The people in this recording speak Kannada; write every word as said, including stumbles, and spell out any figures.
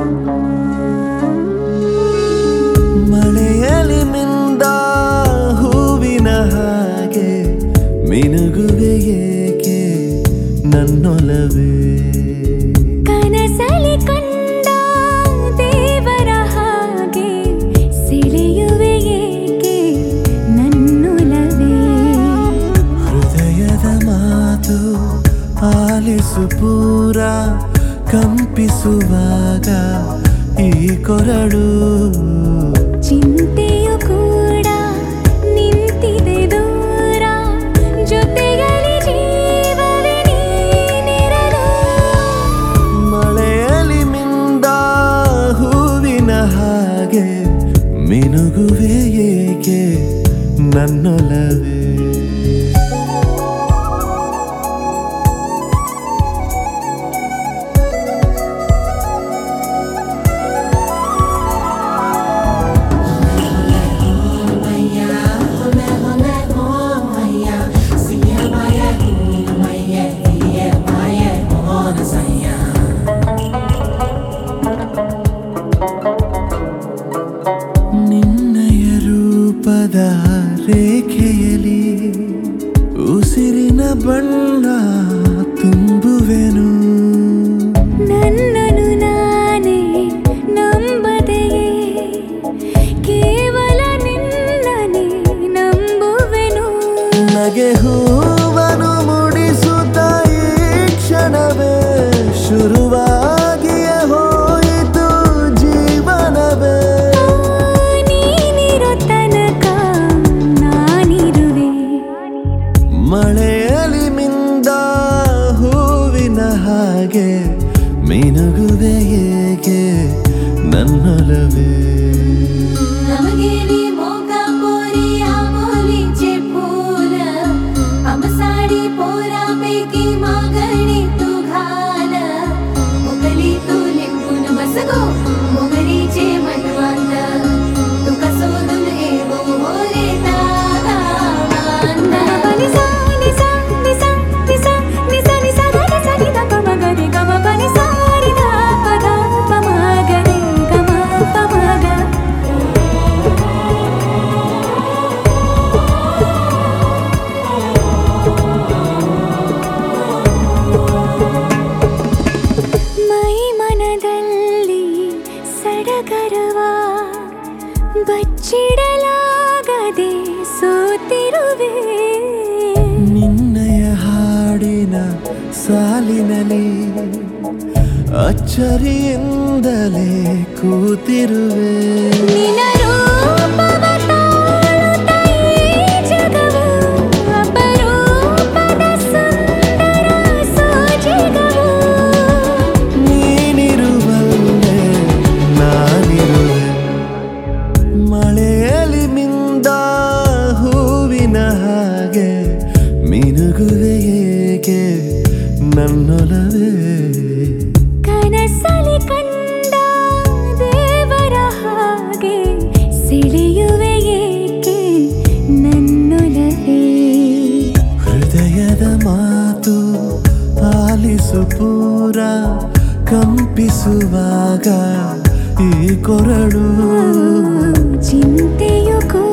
ಮಳೆಯಲ್ಲಿ ಮಿಂದ ಹೂವಿನ ಹಾಗೆ ಮಿನುಗುವೆ ಏಕೆ ನನ್ನೊಲವೇ ಕನಸಲಿ ಕಂಡ ದೇವರ ಹಾಗೆ ಸೆಳೆಯುವೆ ಏಕೆ ನನ್ನೊಲವೇ ಹೃದಯದ ಮಾತು ಆಲಿಸು ಪೂರ ಕಂಪಿಸುವಾಗ ಈ ಕೊರಡು ಚಿಂತೆಯು ಕೂಡ ನಿಂತಿದೆ ದೂರ ಜೊತೆಯಲ್ಲಿ ಜೀವವೇ ನೀನಿರಲು ಮಳೆಯಲ್ಲಿ ಮಿಂದ ಹೂವಿನ ಹಾಗೆ ಮಿನುಗುವೆ ಏಕೆ ನನ್ನೊಲವೇ ನಿನ್ನಯ ರೂಪದ ರೇಖೆಯಲ್ಲಿ ಉಸಿರಿನ ಬಣ್ಣ ತುಂಬುವೆನು ನನ್ನನು ನಾನೇ ನಂಬದೆಯೇ ಕೇವಲ ನಿನ್ನನೇ ನಂಬುವೆನು ನಗೆ ಹೂವನು ಮುಡಿಸುತ್ತ ಈ ಕ್ಷಣವೇ ಶುರುವಾಗಿಯೇ ಹೋಯಿತು ಜೀವನವೇ ನೀನಿರೋ ತನಕ ನಾನಿರುವೆ ಮಳೆಯಲ್ಲಿ ಮಿಂದ ಹೂವಿನ ಹಾಗೆ ಮಿನುಗುವೆ ಏಕೆ ನನ್ನೊಲವೇ ನಮಗೆ ನೀ ಮೋಕ ಪೋರಿ ಆಮೋಲಿಂಚೆ ಫೂಲ हमसाडी पोरापैकी मागणी तू घाल मोगली तू लिंबून बसगो मोगरीचे मनवांत तुका सोडून येवो मोरे तागा निसा निसा निसा निसा निसा निसा ग निसा नि द प म ग रे ग म प नि सा रि ध प ध प म ग रे ग म प म ग ಮೈ ಮನದಲ್ಲಿ ಸಡಗರವ ಬಚ್ಚಿಡಲಾಗದೆ ಸೋತಿರುವೆ ನಿನ್ನಯ ಹಾಡಿನ ಸಾಲಿನಲ್ಲಿ ಅಚ್ಚರಿಯಿಂದಲೇ ಕೂತಿರುವೆ ನಿನ್ನ ರೂಪವ ತಾಳುತ್ತಾ ಈ ಜಗವು ಅಪರೂಪದ ಸುಂದರ ಸೋಜಿಗವು ನೀನಿರುವಲ್ಲೇ ನಾನಿರುವೆ ಮಳೆಯಲ್ಲಿ ಮಿಂದ ಹೂವಿನ ಹಾಗೆ ಮಿನುಗುವೆ ಏಕೆ ನನ್ನೊಲವೇ ಕನಸಲಿ ಕಂಡ ದೇವರ ಹಾಗೆ ಸೆಳೆಯುವೆ ಏಕೆ ನನ್ನೊಲವೇ ಹೃದಯದ ಮಾತು ಆಲಿಸು ಪೂರ ಕಂಪಿಸುವಾಗ ಈ ಕೊರಡು ಚಿಂತೆಯು ಕೂಡ